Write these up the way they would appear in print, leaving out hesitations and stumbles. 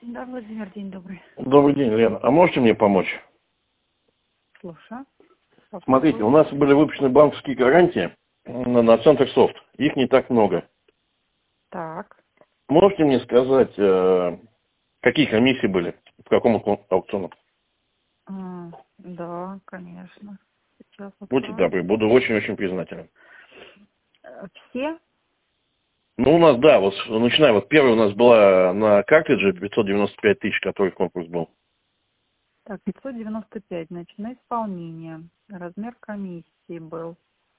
Да, Владимир, день добрый. Добрый день, Лена. А можете мне помочь? Слушаю. Смотрите, у нас были выпущены банковские гарантии на Центрсофт. Их не так много. Так. Можете мне сказать, какие комиссии были? В каком аукционе? Да, конечно. Сейчас Будьте открою. добры, буду очень-очень признателен. Все? Ну, у нас, да, вот начиная, вот первая у нас была на картридже 595 тысяч, который конкурс был. Так, 595, значит, на исполнение. Размер комиссии был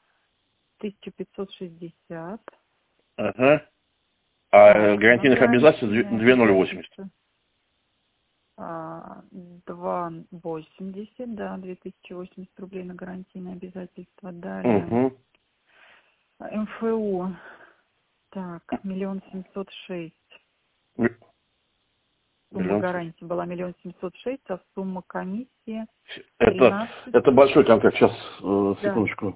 1560. Ага. Так, А на гарантийных обязательств гарантийные 2080. обязательства 2,80, да, 2080 рублей на гарантийные обязательства. Далее Угу. МФУ, так, 1 706 000. Сумма Миллион. гарантии была 1 706 000, а сумма комиссии Это, 13. это большой контракт. Сейчас, Да. секундочку.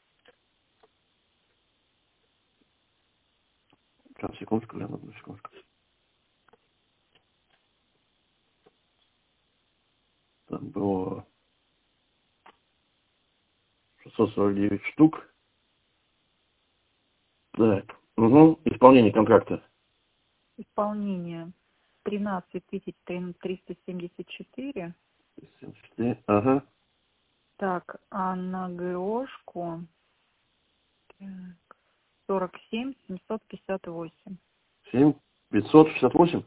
Сейчас, секундочку, Лена, одну секундочку. Там было 649 штук. Так. Угу. Исполнение контракта. Исполнение 13 374. 74. Ага. Так, а на ГОшку 47 758. 7. 568.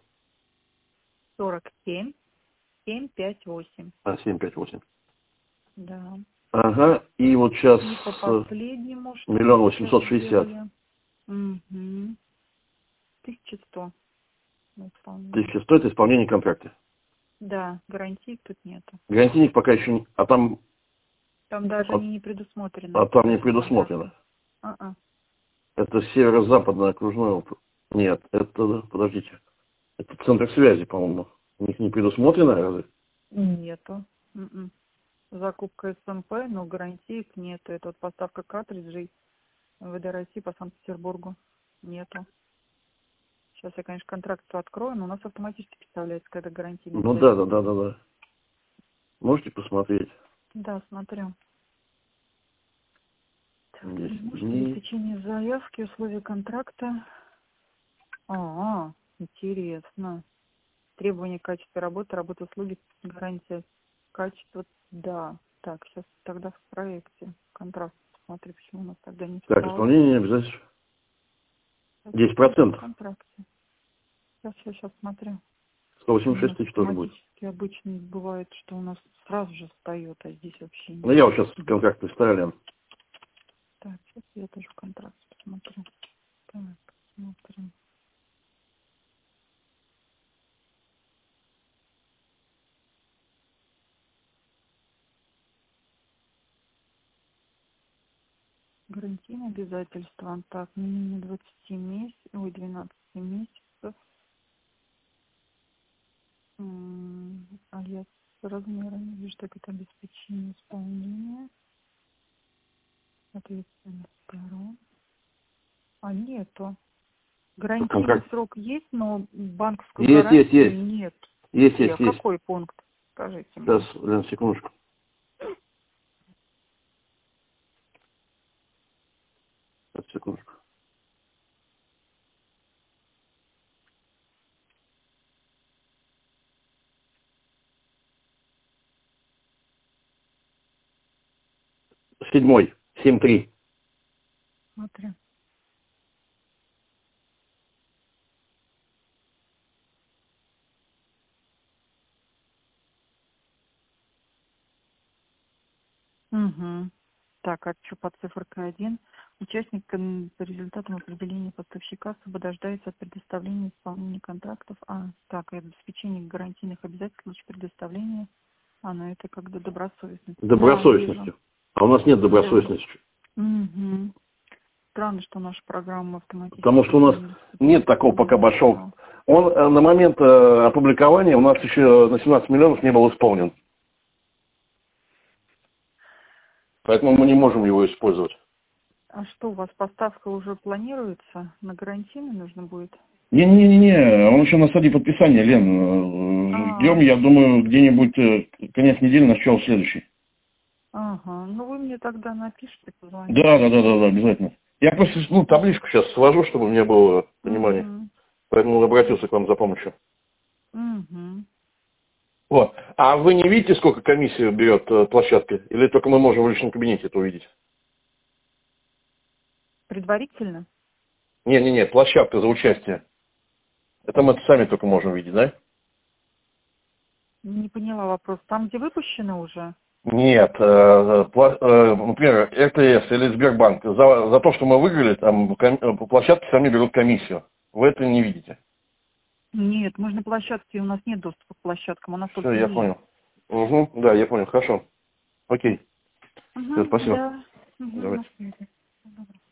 47 758. 758. Да. Ага. И вот сейчас И по последнему, что 1 мы сейчас 860. сделали? Угу. 1100 на исполнение. 1100 это исполнение контракта. Да, гарантий тут нету. Гарантийник пока еще не... А там Там даже они не предусмотрены. не предусмотрено. А-а. Это северо-западное окружное. Нет, это... Подождите. Это центр связи, по-моему. У них не предусмотрено разве? Нету. Закупка СМП, но гарантиек нету. Это вот поставка картриджей МВД России по Санкт-Петербургу. Нету. Сейчас я, конечно, контракт открою, но у нас автоматически представляется, когда гарантийный Ну да. обязательства. Можете посмотреть? Да, смотрю. Так, 10 возможно ли дней. течение заявки, условия контракта? Интересно. Требования качества работы, работы услуги, гарантия качества. Да. Так, сейчас тогда в проекте контракт посмотрю, почему у нас тогда не Так, встало. исполнение обязательств Так, в 10%. контракте. Сейчас смотрю. У 186 нас тысяч тоже будет. автоматически обычно бывает, что у нас сразу же встает, а здесь вообще Ну, нет. я вот сейчас контракт представляю. Так, сейчас я тоже контракт посмотрю. Так, смотрим. Гарантийные обязательства. Так, не менее 20 месяцев, 12 месяцев. А я с размерами вижу, так это обеспечение исполнения. Ответственность сторон. Нету. Гарантийный Контракт. срок есть, но банковскую Есть. гарантию нет. Где? Есть. Какой пункт? Скажите Сейчас, мне. Лен, секундочку. Сейчас, секундочку. Седьмой. 7.3. Смотрю. Угу. Так, отчет по циферке 1. Участник по результатам определения поставщика освобождается от предоставления исполнения контрактов. Так, и обеспечение гарантийных обязательств в случае предоставления. Ну это когда добросовестность. Да, вижу. Добросовестностью. А у нас нет Да. добросовестности. Угу. Странно, что наша программа Потому что у нас автоматически нет такого не пока большого. зашла. Он на момент опубликования у нас еще на 17 миллионов не был исполнен. Поэтому мы не можем его использовать. А что, у вас поставка уже планируется? На гарантийный нужно будет? Не-не-не, он еще на стадии подписания, Лен. Ждем, я думаю, где-нибудь конец недели, начало следующей. Ага, ну вы мне тогда напишите, позвоните. Да, обязательно. Я просто, табличку сейчас сложу, чтобы у меня было понимание. Поэтому обратился к вам за помощью. Угу. Вот. А вы не видите, сколько комиссия берет площадка? Или только мы можем в личном кабинете это увидеть? Предварительно? Не, площадка за участие. Это мы сами только можем видеть, да? Не поняла вопрос. Там, где выпущено уже? Нет, например, РТС или Сбербанк, за то, что мы выиграли, там площадки сами берут комиссию. Вы это не видите. Нет, мы же на площадке, у нас нет доступа к площадкам, у нас Все, только я ЕИС. понял. Угу, да, я понял, хорошо. Окей. Все, Угу, спасибо. да. Угу, Давайте. на связи. Добро.